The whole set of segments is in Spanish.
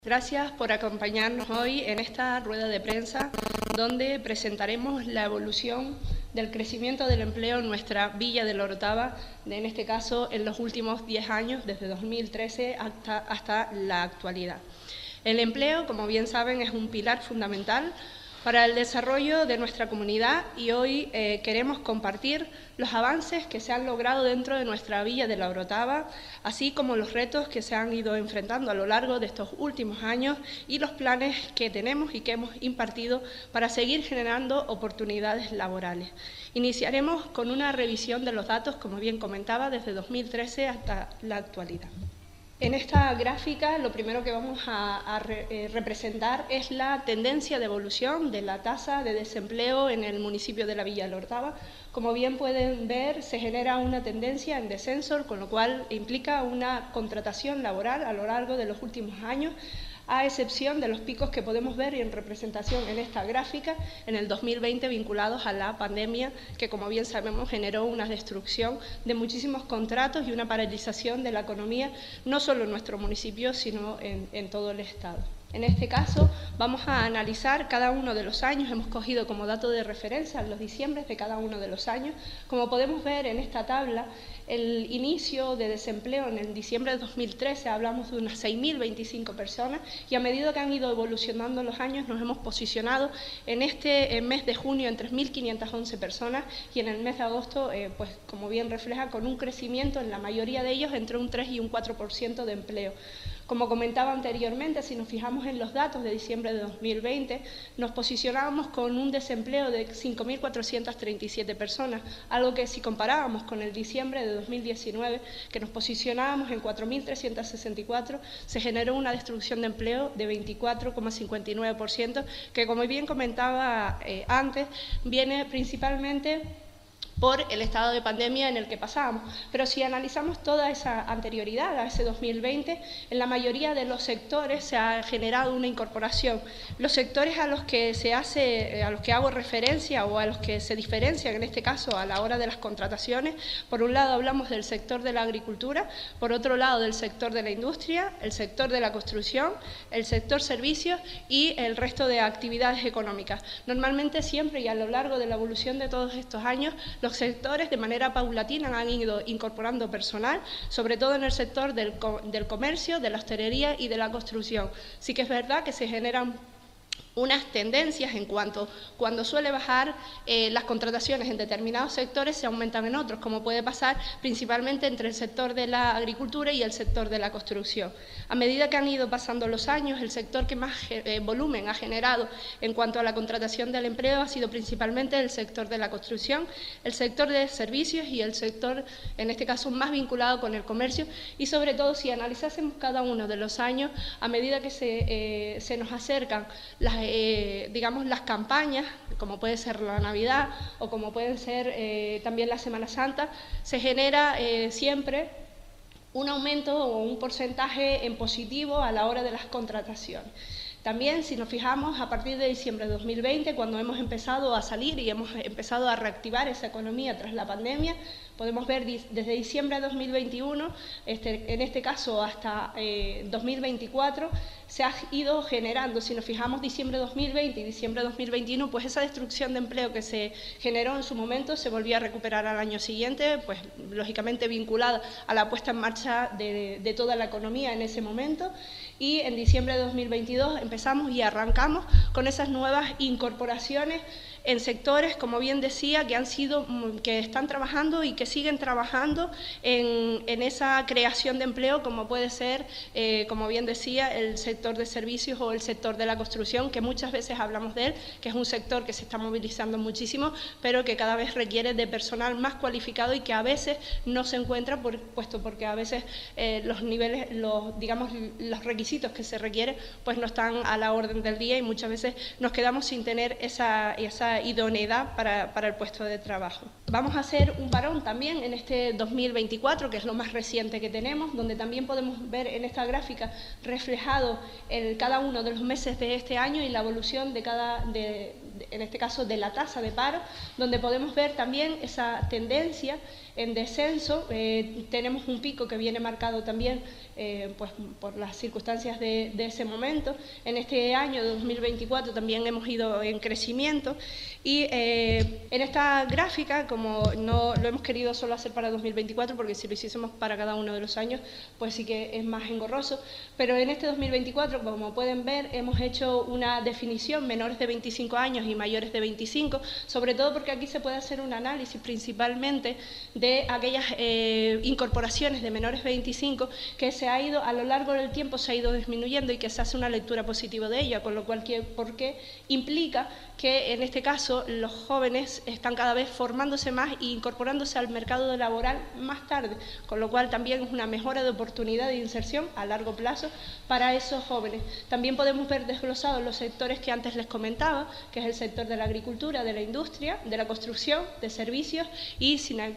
Gracias por acompañarnos hoy en esta rueda de prensa donde presentaremos la evolución del crecimiento del empleo en nuestra Villa de la Orotava, en este caso en los últimos 10 años, desde 2013 hasta la actualidad. El empleo, como bien saben, es un pilar fundamental para el desarrollo de nuestra comunidad y hoy queremos compartir los avances que se han logrado dentro de nuestra Villa de la Orotava, así como los retos que se han ido enfrentando a lo largo de estos últimos años y los planes que tenemos y que hemos impartido para seguir generando oportunidades laborales. Iniciaremos con una revisión de los datos, como bien comentaba, desde 2013 hasta la actualidad. En esta gráfica lo primero que vamos a representar es la tendencia de evolución de la tasa de desempleo en el municipio de la Villa de la Orotava. Como bien pueden ver, se genera una tendencia en descenso, con lo cual implica una contratación laboral a lo largo de los últimos años, a excepción de los picos que podemos ver en representación en esta gráfica en el 2020 vinculados a la pandemia, que como bien sabemos generó una destrucción de muchísimos contratos y una paralización de la economía, no solo en nuestro municipio, sino en todo el Estado. En este caso vamos a analizar cada uno de los años, hemos cogido como dato de referencia los diciembres de cada uno de los años. Como podemos ver en esta tabla, el inicio de desempleo en el diciembre de 2013 hablamos de unas 6.025 personas y a medida que han ido evolucionando los años nos hemos posicionado en este mes de junio en 3.511 personas y en el mes de agosto, pues como bien refleja, con un crecimiento en la mayoría de ellos entre un 3 y un 4% de empleo. Como comentaba anteriormente, si nos fijamos en los datos de diciembre de 2020, nos posicionábamos con un desempleo de 5.437 personas, algo que si comparábamos con el diciembre de 2019, que nos posicionábamos en 4.364, se generó una destrucción de empleo de 24,59%, que como bien comentaba antes, viene principalmente por el estado de pandemia en el que pasábamos. Pero si analizamos toda esa anterioridad a ese 2020, en la mayoría de los sectores se ha generado una incorporación. Los sectores a los que hago referencia o a los que se diferencian en este caso a la hora de las contrataciones, por un lado hablamos del sector de la agricultura, por otro lado del sector de la industria, el sector de la construcción, el sector servicios y el resto de actividades económicas. Normalmente siempre y a lo largo de la evolución de todos estos años, los sectores de manera paulatina han ido incorporando personal, sobre todo en el sector del comercio, de la hostelería y de la construcción. Sí que es verdad que se generan unas tendencias en cuanto cuando suele bajar las contrataciones en determinados sectores se aumentan en otros, como puede pasar principalmente entre el sector de la agricultura y el sector de la construcción. A medida que han ido pasando los años, el sector que más volumen ha generado en cuanto a la contratación del empleo ha sido principalmente el sector de la construcción, el sector de servicios y el sector, en este caso, más vinculado con el comercio y sobre todo si analizásemos cada uno de los años, a medida que se nos acercan las campañas, como puede ser la Navidad o como pueden ser también la Semana Santa, se genera siempre un aumento o un porcentaje en positivo a la hora de las contrataciones. También, si nos fijamos, a partir de diciembre de 2020, cuando hemos empezado a salir y hemos empezado a reactivar esa economía tras la pandemia, podemos ver desde diciembre de 2021, en este caso hasta 2024, se ha ido generando, si nos fijamos diciembre de 2020 y diciembre de 2021, pues esa destrucción de empleo que se generó en su momento se volvió a recuperar al año siguiente, pues lógicamente vinculada a la puesta en marcha de toda la economía en ese momento. Y en diciembre de 2022 empezamos y arrancamos con esas nuevas incorporaciones en sectores, como bien decía, que están trabajando y que siguen trabajando en esa creación de empleo, como puede ser, como bien decía, el sector de servicios o el sector de la construcción, que muchas veces hablamos de él, que es un sector que se está movilizando muchísimo, pero que cada vez requiere de personal más cualificado y que a veces no se encuentra, puesto porque a veces los niveles, los requisitos que se requieren, pues no están a la orden del día y muchas veces nos quedamos sin tener esa idoneidad para el puesto de trabajo. Vamos a hacer un parón también en este 2024, que es lo más reciente que tenemos, donde también podemos ver en esta gráfica reflejado cada uno de los meses de este año y la evolución de en este caso de la tasa de paro, donde podemos ver también esa tendencia en descenso. Tenemos un pico que viene marcado también pues por las circunstancias de ese momento. En este año de 2024 también hemos ido en crecimiento y en esta gráfica, como no lo hemos querido solo hacer para 2024, porque si lo hiciésemos para cada uno de los años, pues sí que es más engorroso, pero en este 2024, como pueden ver, hemos hecho una definición menores de 25 años y mayores de 25, sobre todo porque aquí se puede hacer un análisis principalmente de aquellas incorporaciones de menores de 25 que se ha ido, a lo largo del tiempo se ha ido disminuyendo y que se hace una lectura positiva de ella, con lo cual, porque implica que en este caso los jóvenes están cada vez formándose más e incorporándose al mercado laboral más tarde, con lo cual también es una mejora de oportunidad de inserción a largo plazo para esos jóvenes. También podemos ver desglosados los sectores que antes les comentaba, que es el sector de la agricultura, de la industria, de la construcción, de servicios y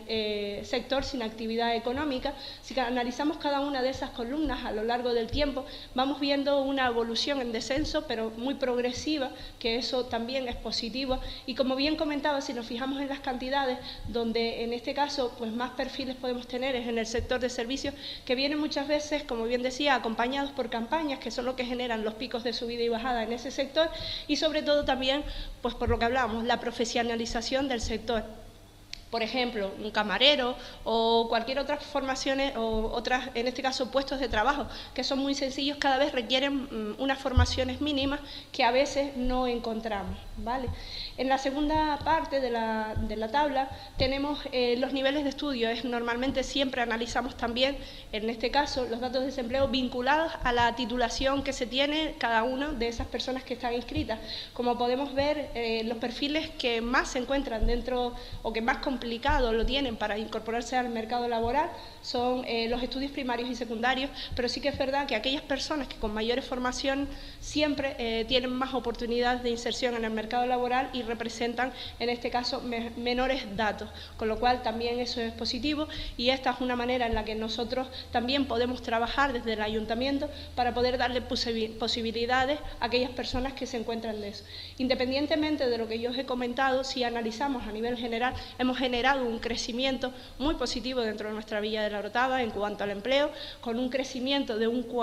sector sin actividad económica. Si analizamos cada una de esas columnas a lo largo del tiempo, vamos viendo una evolución en descenso, pero muy progresiva, que eso también es positivo. Y como bien comentaba, si nos fijamos en las cantidades, donde en este caso pues más perfiles podemos tener es en el sector de servicios, que vienen muchas veces, como bien decía, acompañados por campañas, que son lo que generan los picos de subida y bajada en ese sector, y sobre todo también, pues por lo que hablábamos, la profesionalización del sector. Por ejemplo, un camarero o cualquier otra formación o otras, en este caso, puestos de trabajo, que son muy sencillos, cada vez requieren unas formaciones mínimas que a veces no encontramos, ¿vale? En la segunda parte de la tabla tenemos los niveles de estudio. Normalmente siempre analizamos también, en este caso, los datos de desempleo vinculados a la titulación que se tiene cada una de esas personas que están inscritas. Como podemos ver, los perfiles que más se encuentran dentro o que más complicado lo tienen para incorporarse al mercado laboral son los estudios primarios y secundarios, pero sí que es verdad que aquellas personas que con mayores formación siempre tienen más oportunidades de inserción en el mercado laboral y representan, en este caso, menores datos, con lo cual también eso es positivo, y esta es una manera en la que nosotros también podemos trabajar desde el ayuntamiento para poder darle posibilidades a aquellas personas que se encuentran de eso. Independientemente de lo que yo os he comentado, si analizamos a nivel general, hemos generado un crecimiento muy positivo dentro de nuestra Villa de la Orotava en cuanto al empleo, con un crecimiento de un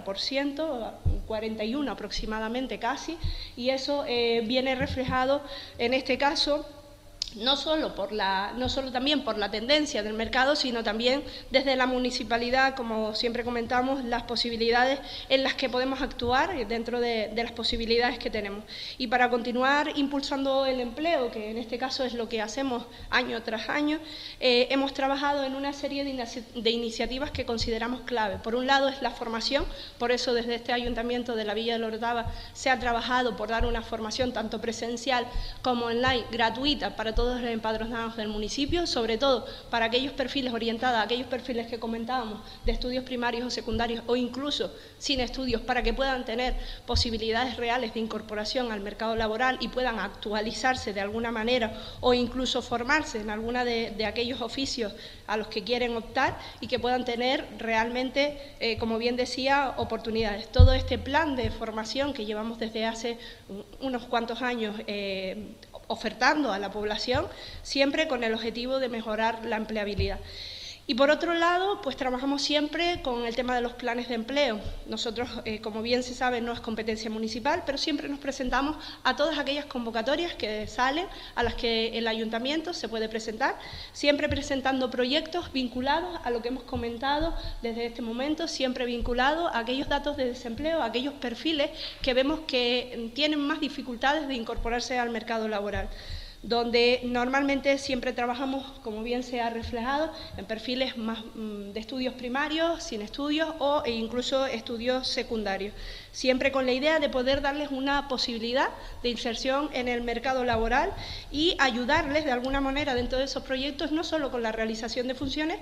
40%, un 41% aproximadamente casi, y eso viene reflejado en este caso no solo también por la tendencia del mercado, sino también desde la municipalidad, como siempre comentamos, las posibilidades en las que podemos actuar dentro de las posibilidades que tenemos. Y para continuar impulsando el empleo, que en este caso es lo que hacemos año tras año, hemos trabajado en una serie de iniciativas que consideramos clave. Por un lado es la formación, por eso desde este Ayuntamiento de la Villa de la Orotava se ha trabajado por dar una formación tanto presencial como online gratuita para todos los empadronados del municipio, sobre todo para aquellos perfiles orientados a aquellos perfiles que comentábamos de estudios primarios o secundarios o incluso sin estudios, para que puedan tener posibilidades reales de incorporación al mercado laboral y puedan actualizarse de alguna manera o incluso formarse en alguna de aquellos oficios a los que quieren optar y que puedan tener realmente, como bien decía, oportunidades. Todo este plan de formación que llevamos desde hace unos cuantos años ofertando a la población, siempre con el objetivo de mejorar la empleabilidad. Y por otro lado, pues trabajamos siempre con el tema de los planes de empleo. Nosotros, como bien se sabe, no es competencia municipal, pero siempre nos presentamos a todas aquellas convocatorias que salen, a las que el ayuntamiento se puede presentar, siempre presentando proyectos vinculados a lo que hemos comentado desde este momento, siempre vinculados a aquellos datos de desempleo, a aquellos perfiles que vemos que tienen más dificultades de incorporarse al mercado laboral, donde normalmente siempre trabajamos, como bien se ha reflejado, en perfiles más de estudios primarios, sin estudios e incluso estudios secundarios, siempre con la idea de poder darles una posibilidad de inserción en el mercado laboral y ayudarles de alguna manera dentro de esos proyectos, no solo con la realización de funciones,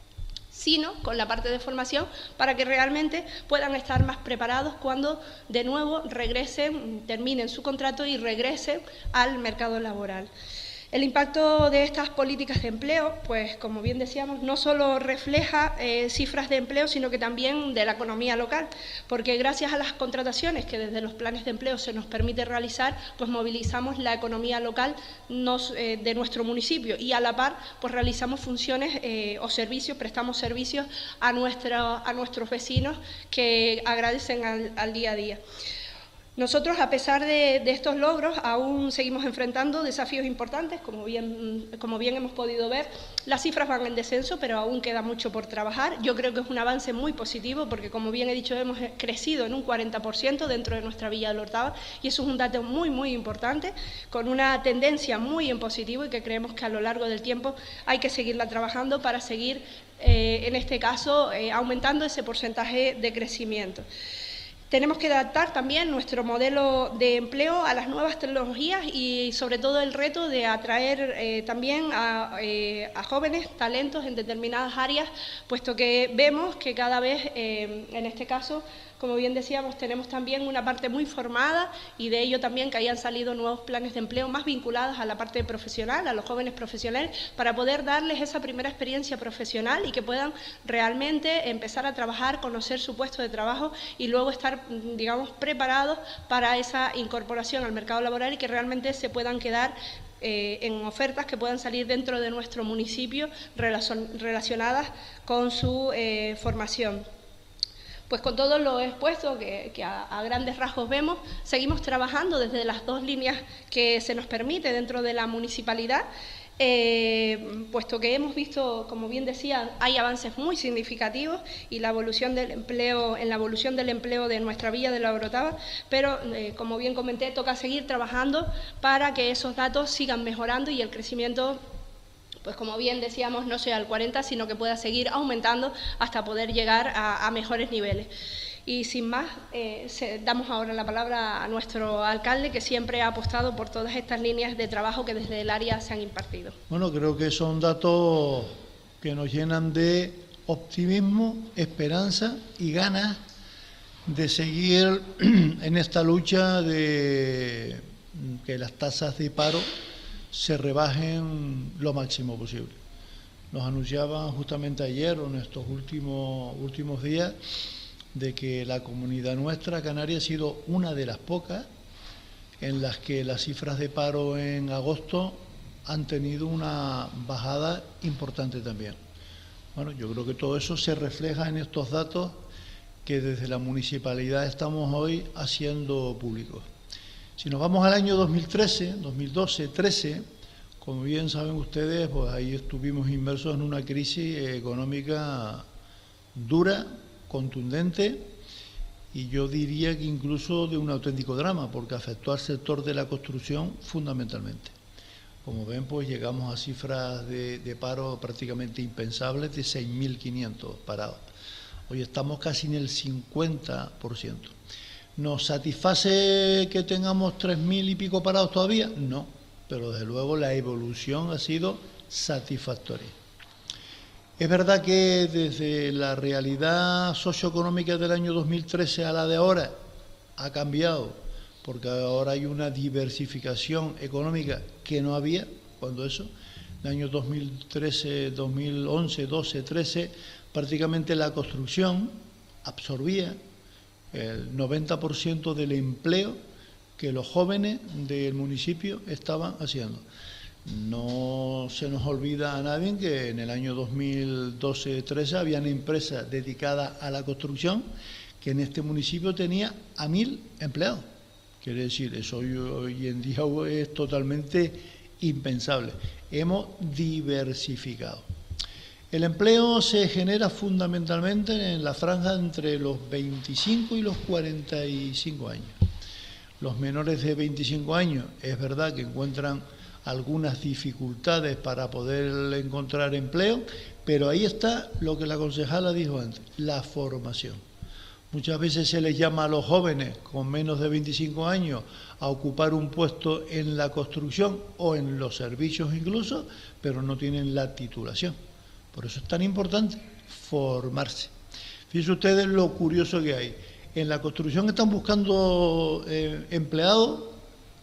sino con la parte de formación para que realmente puedan estar más preparados cuando de nuevo regresen, terminen su contrato y regresen al mercado laboral. El impacto de estas políticas de empleo, pues como bien decíamos, no solo refleja cifras de empleo, sino que también de la economía local, porque gracias a las contrataciones que desde los planes de empleo se nos permite realizar, pues movilizamos la economía local de nuestro municipio y a la par pues realizamos funciones o servicios, prestamos servicios a nuestros vecinos que agradecen al día a día. Nosotros, a pesar de estos logros, aún seguimos enfrentando desafíos importantes, como bien hemos podido ver. Las cifras van en descenso, pero aún queda mucho por trabajar. Yo creo que es un avance muy positivo, porque como bien he dicho, hemos crecido en un 40% dentro de nuestra Villa de la Orotava, y eso es un dato muy, muy importante, con una tendencia muy en positivo y que creemos que a lo largo del tiempo hay que seguirla trabajando para seguir, en este caso, aumentando ese porcentaje de crecimiento. Tenemos que adaptar también nuestro modelo de empleo a las nuevas tecnologías y sobre todo el reto de atraer también a jóvenes talentos en determinadas áreas, puesto que vemos que cada vez, en este caso, como bien decíamos, tenemos también una parte muy formada y de ello también que hayan salido nuevos planes de empleo más vinculados a la parte profesional, a los jóvenes profesionales, para poder darles esa primera experiencia profesional y que puedan realmente empezar a trabajar, conocer su puesto de trabajo y luego estar, digamos, preparados para esa incorporación al mercado laboral y que realmente se puedan quedar en ofertas que puedan salir dentro de nuestro municipio relacionadas con su formación. Pues con todo lo expuesto que a grandes rasgos vemos, seguimos trabajando desde las dos líneas que se nos permite dentro de la municipalidad, puesto que hemos visto, como bien decía, hay avances muy significativos y la evolución del empleo, en la evolución del empleo de nuestra Villa de la Orotava, pero como bien comenté, toca seguir trabajando para que esos datos sigan mejorando y el crecimiento, pues como bien decíamos, no sea el 40, sino que pueda seguir aumentando hasta poder llegar a mejores niveles. Y sin más, damos ahora la palabra a nuestro alcalde, que siempre ha apostado por todas estas líneas de trabajo que desde el área se han impartido. Bueno, creo que son datos que nos llenan de optimismo, esperanza y ganas de seguir en esta lucha de que las tasas de paro se rebajen lo máximo posible. Nos anunciaban justamente ayer o en estos últimos días de que la comunidad nuestra, Canarias, ha sido una de las pocas en las que las cifras de paro en agosto han tenido una bajada importante también. Bueno, yo creo que todo eso se refleja en estos datos que desde la municipalidad estamos hoy haciendo públicos. Si nos vamos al año 2013, 2012, 13, como bien saben ustedes, pues ahí estuvimos inmersos en una crisis económica dura, contundente, y yo diría que incluso de un auténtico drama, porque afectó al sector de la construcción fundamentalmente. Como ven, pues llegamos a cifras de paro prácticamente impensables, de 6.500 parados. Hoy estamos casi en el 50%. ¿Nos satisface que tengamos 3.000 y pico parados todavía? No, pero desde luego la evolución ha sido satisfactoria. Es verdad que desde la realidad socioeconómica del año 2013 a la de ahora ha cambiado, porque ahora hay una diversificación económica que no había cuando eso. En el año 2013, 2011, 12, 13, prácticamente la construcción absorbía el 90% del empleo que los jóvenes del municipio estaban haciendo. No se nos olvida a nadie que en el año 2012-13 habían empresas dedicadas a la construcción que en este municipio tenía a 1.000 empleados. Quiere decir, eso hoy en día es totalmente impensable. Hemos diversificado. El empleo se genera fundamentalmente en la franja entre los 25 y los 45 años. Los menores de 25 años es verdad que encuentran algunas dificultades para poder encontrar empleo, pero ahí está lo que la concejala dijo antes, la formación. Muchas veces se les llama a los jóvenes con menos de 25 años a ocupar un puesto en la construcción o en los servicios incluso, pero no tienen la titulación. Por eso es tan importante formarse. Fíjense ustedes lo curioso que hay. En la construcción están buscando empleados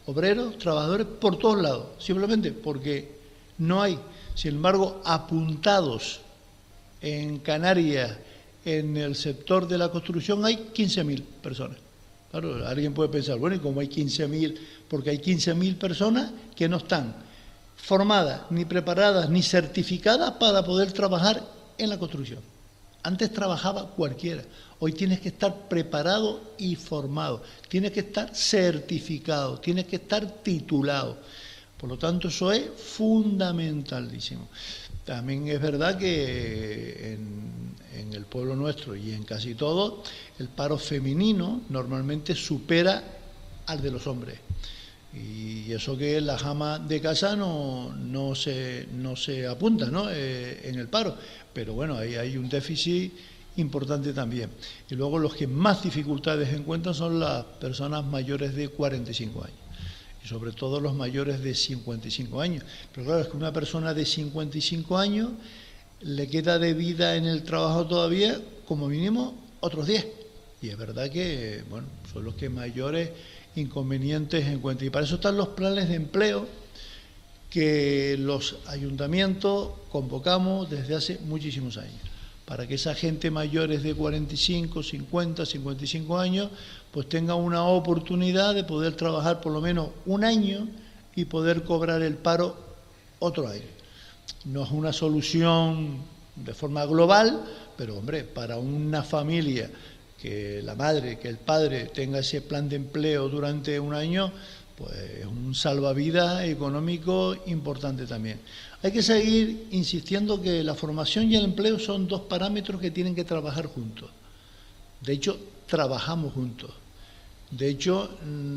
obreros, trabajadores, por todos lados, simplemente porque no hay. Sin embargo, apuntados en Canarias, en el sector de la construcción, hay 15.000 personas. Claro, alguien puede pensar, bueno, ¿y cómo hay 15.000? Porque hay 15.000 personas que no están formadas, ni preparadas, ni certificadas para poder trabajar en la construcción. Antes trabajaba cualquiera, hoy tienes que estar preparado y formado, tienes que estar certificado, tienes que estar titulado. Por lo tanto, eso es fundamentalísimo. También es verdad que en el pueblo nuestro y en casi todo, el paro femenino normalmente supera al de los hombres. Y eso que las amas de casa no se apunta, ¿no? En el paro. Pero bueno, ahí hay un déficit importante también. Y luego los que más dificultades encuentran son las personas mayores de 45 años. Y sobre todo los mayores de 55 años. Pero claro, es que una persona de 55 años le queda de vida en el trabajo todavía, como mínimo, otros 10. Y es verdad que, bueno, son los que mayores inconvenientes encuentran. Y para eso están los planes de empleo que los ayuntamientos convocamos desde hace muchísimos años, para que esa gente mayores de 45, 50, 55 años, pues tenga una oportunidad de poder trabajar por lo menos un año y poder cobrar el paro otro año. No es una solución de forma global, pero hombre, para una familia que la madre, que el padre tenga ese plan de empleo durante un año, pues es un salvavidas económico importante también. Hay que seguir insistiendo que la formación y el empleo son dos parámetros que tienen que trabajar juntos. De hecho, trabajamos juntos. De hecho,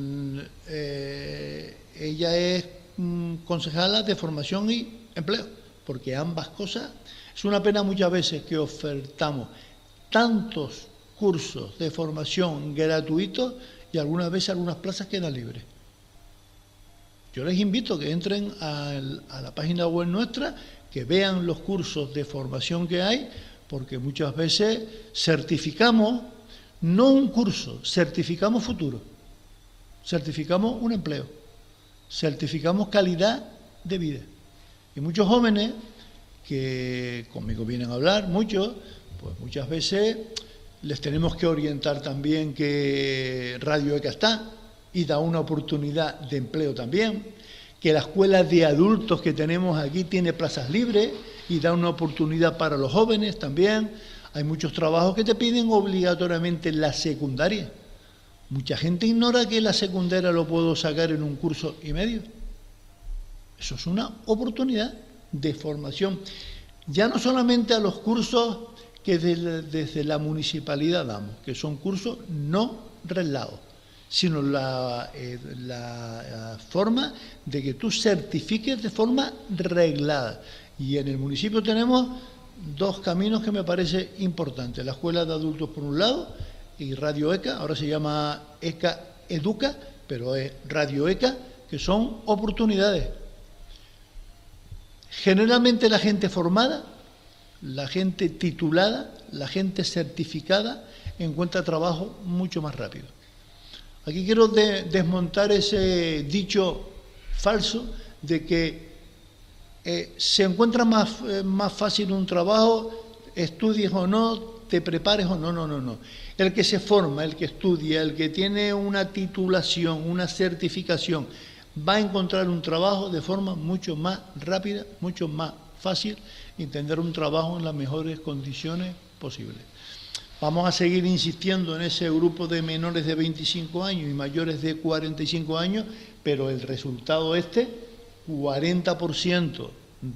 ella es concejala de formación y empleo, porque ambas cosas, es una pena muchas veces que ofertamos tantos cursos de formación gratuitos y algunas veces algunas plazas quedan libres. Yo les invito a que entren a la página web nuestra, que vean los cursos de formación que hay, porque muchas veces certificamos, no un curso, certificamos futuro, certificamos un empleo, certificamos calidad de vida. Y muchos jóvenes que conmigo vienen a hablar, muchos, pues muchas veces les tenemos que orientar también que Radio ECA está y da una oportunidad de empleo también, que la escuela de adultos que tenemos aquí tiene plazas libres y da una oportunidad para los jóvenes también. Hay muchos trabajos que te piden obligatoriamente la secundaria. Mucha gente ignora que la secundaria lo puedo sacar en un curso y medio. Eso es una oportunidad de formación. Ya no solamente a los cursos que desde la municipalidad damos, que son cursos no reglados, sino la forma de que tú certifiques de forma reglada. Y en el municipio tenemos dos caminos que me parece importantes: la escuela de adultos por un lado y Radio ECA, ahora se llama ECA Educa, pero es Radio ECA, que son oportunidades. Generalmente la gente formada, la gente titulada, la gente certificada encuentra trabajo mucho más rápido. Aquí quiero desmontar ese dicho falso de que se encuentra más fácil un trabajo, estudies o no, te prepares o no, no. El que se forma, el que estudia, el que tiene una titulación, una certificación, va a encontrar un trabajo de forma mucho más rápida, mucho más fácil, y tener un trabajo en las mejores condiciones posibles. Vamos a seguir insistiendo en ese grupo de menores de 25 años y mayores de 45 años, pero el resultado 40%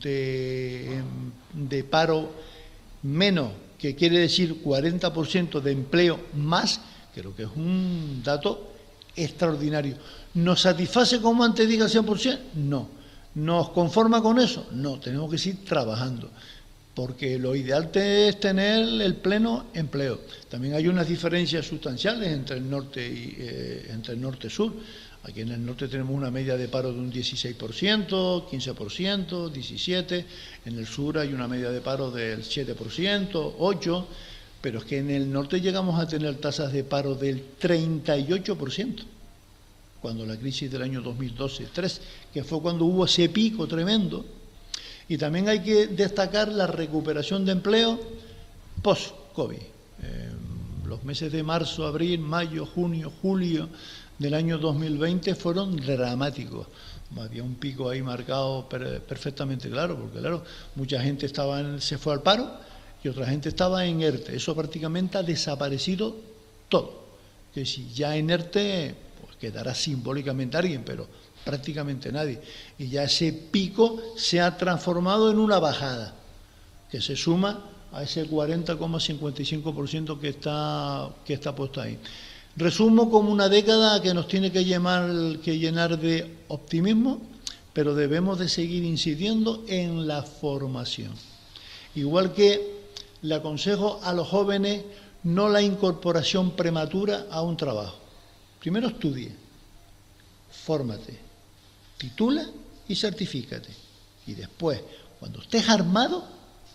de paro menos, que quiere decir 40% de empleo más, creo que es un dato extraordinario. ¿Nos satisface, como antes diga, al 100%? No. ¿Nos conforma con eso? No, tenemos que seguir trabajando, porque lo ideal es tener el pleno empleo. También hay unas diferencias sustanciales entre el norte y sur. Aquí en el norte tenemos una media de paro de un 16%, 15%, 17%. En el sur hay una media de paro del 7%, 8%. Pero es que en el norte llegamos a tener tasas de paro del 38%. cuando la crisis del año 2012-13, que fue cuando hubo ese pico tremendo. Y también hay que destacar la recuperación de empleo post-COVID. Los meses de marzo, abril, mayo, junio, julio del año 2020 fueron dramáticos. Había un pico ahí marcado perfectamente claro, porque claro, mucha gente se fue al paro y otra gente estaba en ERTE. Eso prácticamente ha desaparecido todo. Que si ya en ERTE, pues quedará simbólicamente alguien, pero prácticamente nadie. Y ya ese pico se ha transformado en una bajada, que se suma a ese 40,55% que está puesto ahí. Resumo como una década que nos tiene que llenar de optimismo, pero debemos de seguir incidiendo en la formación. Igual que le aconsejo a los jóvenes no la incorporación prematura a un trabajo. Primero estudie, fórmate, titula y certifícate. Y después, cuando estés armado,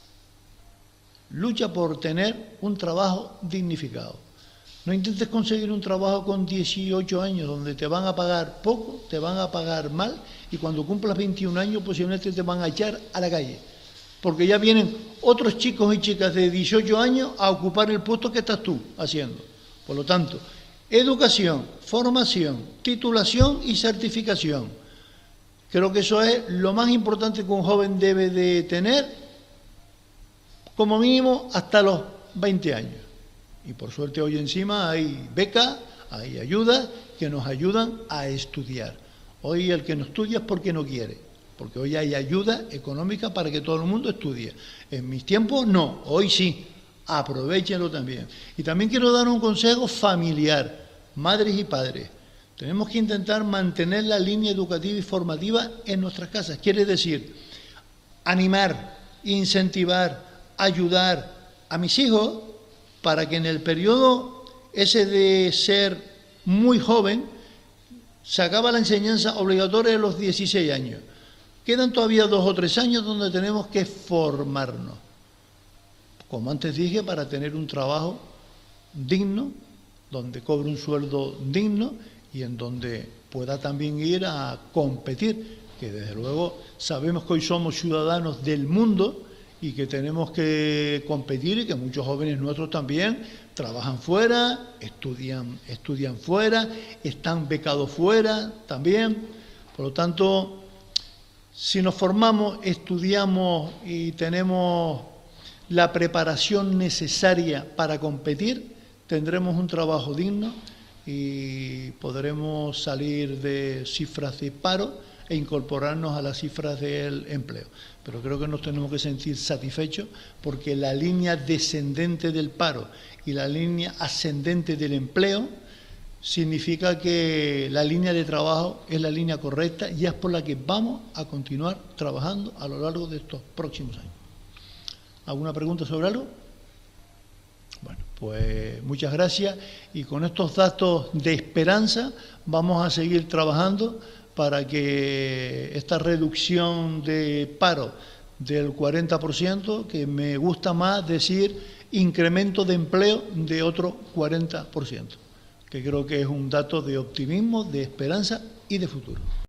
lucha por tener un trabajo dignificado. No intentes conseguir un trabajo con 18 años donde te van a pagar poco, te van a pagar mal y cuando cumplas 21 años posiblemente te van a echar a la calle. Porque ya vienen otros chicos y chicas de 18 años a ocupar el puesto que estás tú haciendo. Por lo tanto, educación, formación, titulación y certificación. Creo que eso es lo más importante que un joven debe de tener como mínimo hasta los 20 años. Y por suerte hoy encima hay becas, hay ayudas que nos ayudan a estudiar. Hoy el que no estudia es porque no quiere, porque hoy hay ayuda económica para que todo el mundo estudie. En mis tiempos no, hoy sí, aprovéchenlo también. Y también quiero dar un consejo familiar, madres y padres. Tenemos que intentar mantener la línea educativa y formativa en nuestras casas. Quiere decir, animar, incentivar, ayudar a mis hijos para que en el periodo ese de ser muy joven se acaba la enseñanza obligatoria de los 16 años. Quedan todavía 2 o 3 años donde tenemos que formarnos. Como antes dije, para tener un trabajo digno, donde cobre un sueldo digno y en donde pueda también ir a competir, que desde luego sabemos que hoy somos ciudadanos del mundo y que tenemos que competir y que muchos jóvenes nuestros también trabajan fuera, estudian fuera, están becados fuera también. Por lo tanto, si nos formamos, estudiamos y tenemos la preparación necesaria para competir, tendremos un trabajo digno y podremos salir de cifras de paro e incorporarnos a las cifras del empleo. Pero creo que nos tenemos que sentir satisfechos porque la línea descendente del paro y la línea ascendente del empleo significa que la línea de trabajo es la línea correcta y es por la que vamos a continuar trabajando a lo largo de estos próximos años. ¿Alguna pregunta sobre algo? Bueno, pues muchas gracias y con estos datos de esperanza vamos a seguir trabajando para que esta reducción de paro del 40%, que me gusta más decir incremento de empleo de otro 40%, que creo que es un dato de optimismo, de esperanza y de futuro.